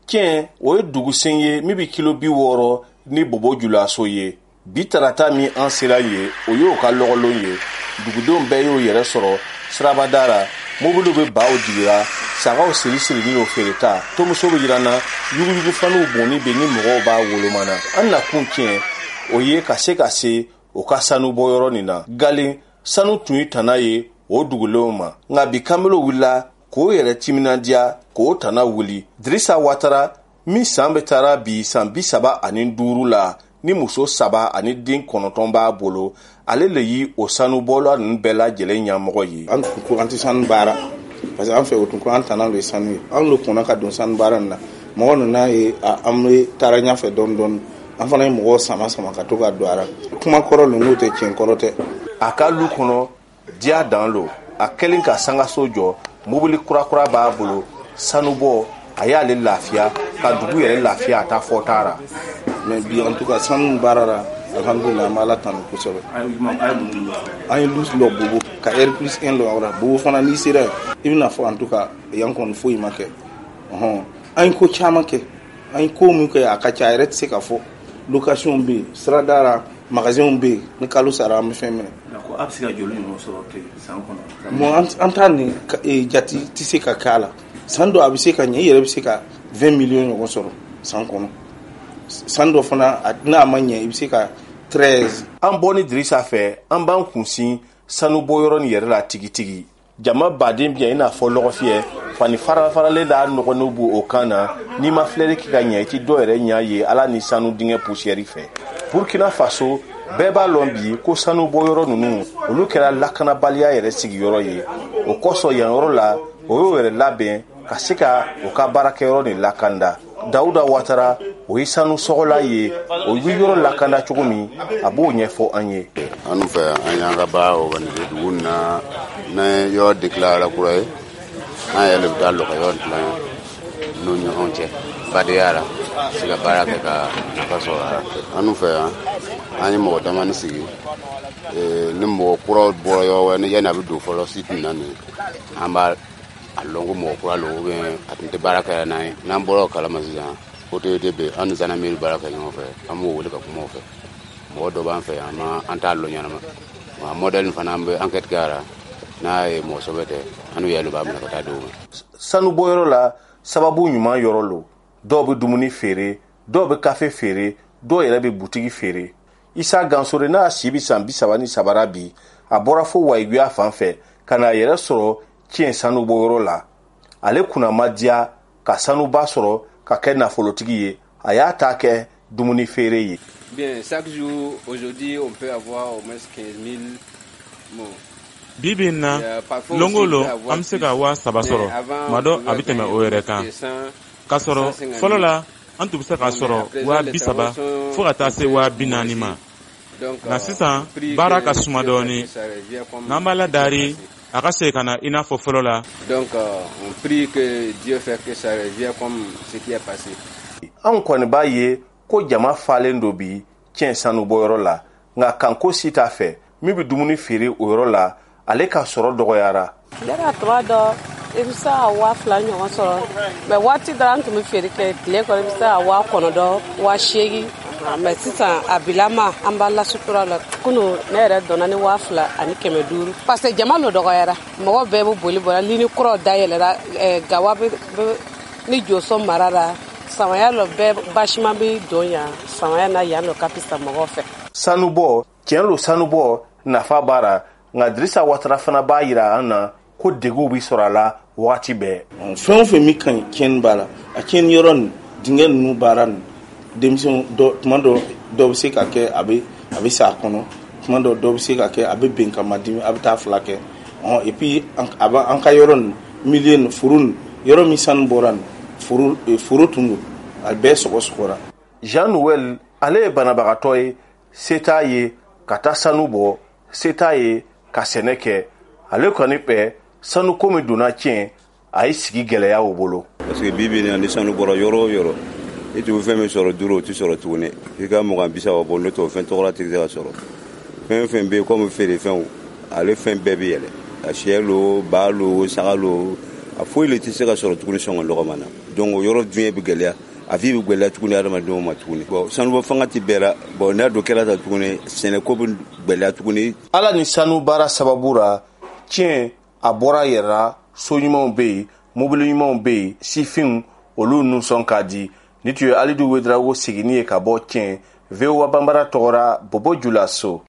tiɲɛ o ye dugusen ye min bɛ kilo 60 ni bobo julaso ye. Bi tarata min an sera ye o y'o ka lɔgɔlon ye. Dugudenw bɛɛ y'o yɛrɛ sɔrɔ sirabadara mobiliw bɛ baw jigira sagaw siri n'o feereta tomuso bɛ jiranna yuguyugu faniw bonni bɛ ni mɔgɔw b'a wolomana. An nakun tiɲɛ o ye ka se o ka sanu bɔ yɔrɔ nin na. Galen sanu tun ye tana ye o dugulenw ma nka bi kamelo wulila k'o yɛrɛ timinadiya k'o tana wuli. Dirisa Watara min san bɛ taara bi san 35 la ni muso 7 ani den 9 b'a bolo ale le yi o sanu bɔla ninnu bɛɛ lajɛlen ɲɛmɔgɔ ye. An tun an tɛ sanu baara parce que an fɛ o tun ko an tana de sanu ye. An kɔnɔ ka don sanu baara nin na mɔgɔ ninnu ye an bɛ taara ɲɛfɛ dɔɔni an fana ye mɔgɔw sama ka to ka don a la. Kuma kɔrɔ ninnu tɛ tiɲɛ kɔrɔ tɛ. A ka lu kɔnɔ diya dan lo a kɛlen ka sangaso jɔ mobili kura b'a bolo sanubɔ a y'ale lafiya ka dugu yɛrɛ lafiya a ta fɔ taara. Mais bi en tout cas sanu baara la alhamdulillah an bɛ Ala tanu kosɛbɛ. An ye lus lɔ bobo ka R+1 lɔ awra bobo fana n'i sera i bɛna fɔ en tout cas yan kɔni foyi ma kɛ. An ye ko caman kɛ an ye ko min kɛ a ka ca a yɛrɛ tɛ se ka fɔ location bɛ yen siradara magasin bɛ yen ni kalo sara an bɛ fɛn minɛ. A bɛ se ka joli ninnu sɔrɔ san kɔnɔ. Bon an t'a ni jati tɛ se ka k'a la san dɔ a bɛ se ka ɲɛ i yɛrɛ bɛ se ka 20 millions ɲɔgɔn sɔrɔ san kɔnɔ. San dɔ fana n'a ma ɲɛ i bɛ se ka 13. An bɔ ni Dirisa fɛ an b'an kunsin sanu bɔ yɔrɔ ni yɛrɛ la tigitigi. Jama baden bɛ i n'a fɔ lɔgɔfiyɛ fani faralen da nɔgɔnw bu o kan na n'i ma filɛli kɛ ka ɲɛ i ti dɔ yɛrɛ ɲɛ ye ala ni sanu dingɛ poussière fɛ. Burkina Faso bɛɛ b'a lɔn bi ko sanu bɔ yɔrɔ ninnu olu kɛra lakanabaliya yɛrɛ sigiyɔrɔ ye. O kɔsɔn yan yɔrɔ la o y'o yɛrɛ labɛn ka se ka o ka baarakɛyɔrɔ ni lakanda. Dawuda Watara o ye sanu sɔgɔla ye o bi yɔrɔ lakanda cogo min a b'o ɲɛfɔ an ye. An fɛ an y'an ka baara organiser dugu na n'an ye yɔrɔ déclaré kura ye an yɛrɛ bɛ taa lɔgɔ yɔrɔ dilan n'o ɲɔgɔn cɛ badenya la se ka baara kɛ ka nafa sɔrɔ a la. An fɛ yan an ye mɔgɔ damani sigi ni mɔgɔ kuraw bɔra yɔrɔ wɛrɛ yanni a bɛ don fɔlɔ site na nin an b'a a lɔn ko mɔgɔ kura lo ou bien a tun tɛ baara kɛ n'an ye n'an bɔra o kalama sisan autorité bɛ an ni zandarmeri baara kɛ ɲɔgɔn fɛ an b'o wele ka kuma o fɛ mɔgɔ dɔ b'an fɛ yan an t'a lɔn ɲɛnama wa modèle fana an bɛ enquête kɛ a la n'a ye mɔgɔ sɛbɛ tɛ an n'u yɛlɛ b'a minɛ ka taa di o ma. Sanu bɔyɔrɔ la sababu ɲuman yɔrɔ lo dɔw bɛ dumuni feere dɔw bɛ kafe feere dɔw yɛrɛ bɛ butigi feere. Isa Gansore n'a si bi san 33 bi a bɔra fo Wayiguya fan fɛ ka na yɛrɛ sɔrɔ tiɲɛ sanu bɔyɔrɔ la. Ale kunna ma diya ka sanuba sɔrɔ ka kɛ nafolotigi ye a y'a ta kɛ dumuni feere ye. Bien, chaque jour aujourd'hui on peut avoir au moins 15 000 mots. Bibi na longolo an bɛ se ka 7,000 sɔrɔ ma dɔ a bɛ tɛmɛ o yɛrɛ kan ka sɔrɔ fɔlɔ la an tun bɛ se ka sɔrɔ 30,000 fo ka taa se 40,000 ma nka sisan baara ka suma dɔɔni n'an b'a ladari a ka se ka na i n'a fɔ fɔlɔ la. Donc on prie que Dieu fait que ça revienne comme ce qui est passé. An kɔni b'a ye ko jama falen do bi tiɲɛ sanu bɔyɔrɔ la nka kanko si t'a fɛ min bɛ dumuni feere o yɔrɔ la ale ka sɔrɔ dɔgɔyara. Yɛrɛ tuma dɔ i bɛ se ka 2,000 ɲɔgɔn sɔrɔ mais waati dɔ an tun bɛ feere kɛ tile kɔnɔ i bɛ se ka 9,000 8,000 mais sisan a bilama an b'a la sutura la kunu ne yɛrɛ donna ni 2,500 parce que jama lo dɔgɔyara mɔgɔ bɛɛ bɛ boli bɔra lini kuraw dayɛlɛra gawa bɛ ni jɔsɔn marara samaya lo bɛɛ basima bɛ don yan samaya na yan lo ka pisa mɔgɔw fɛ. Sanubɔ tiɲɛ lo sanubɔ nafa b'ara nka Dirisa Watara fana b'a yira an na ko degun bɛ sɔrɔ a la waati bɛɛ. Fɛn o fɛn min ka ɲi tiɲɛni b'a la a tiɲɛni yɔrɔ nin dingɛ ninnu baara nin denmisɛn tuma dɔ bɛ se ka kɛ a bɛ sa a kɔnɔ tuma dɔ bɛ se ka kɛ a bɛ ben ka ma dimi a bɛ taa 2 kɛ et puis an ka yɔrɔ nin milieu nin foro nin yɔrɔ min sanu bɔra nin foro tun don a bɛɛ sɔgɔsɔgɔra. Jean Noël ale ye banabagatɔ ye se t'a ye ka taa sanu bɔ se t'a ye ka sɛnɛ kɛ ale kɔni fɛ sanu ko min donna tiɲɛ a ye sigi gɛlɛya o bolo. Parce que bibi ni sanu bɔra yɔrɔ o yɔrɔ i tun bɛ fɛn min sɔrɔ duuru o tɛ sɔrɔ tuguni i ka 20-30 bɔ n'o tɛ o fɛn tɔgɔla tɛ se ka sɔrɔ fɛn fɛn bɛ yen komi feerefɛnw ale fɛn bɛɛ bɛ yɛlɛ a sɛ lo ba lo saga lo a foyi le tɛ se ka sɔrɔ tuguni sɔngɔ lɔgɔma na donc o yɔrɔ dun bɛ gɛlɛya a vie bɛ gɛlɛya tuguni adamadenw ma tuguni bon sanubɔ fanga tɛ bɛɛra bon n'a dɔ kɛra ta tuguni sɛnɛko bɛ gɛlɛya tuguni. Ala ni sanu baara sababu ra tiɲɛ a bɔra yɛrɛ la so ɲumanw bɛ yen mobili ɲumanw bɛ yen sifinw olu nusɔn ka di ni tun ye Alidu Wedrawogo seginni ye ka bɔ tiɲɛ VOA Banbara tɔgɔra Bobo Jula So.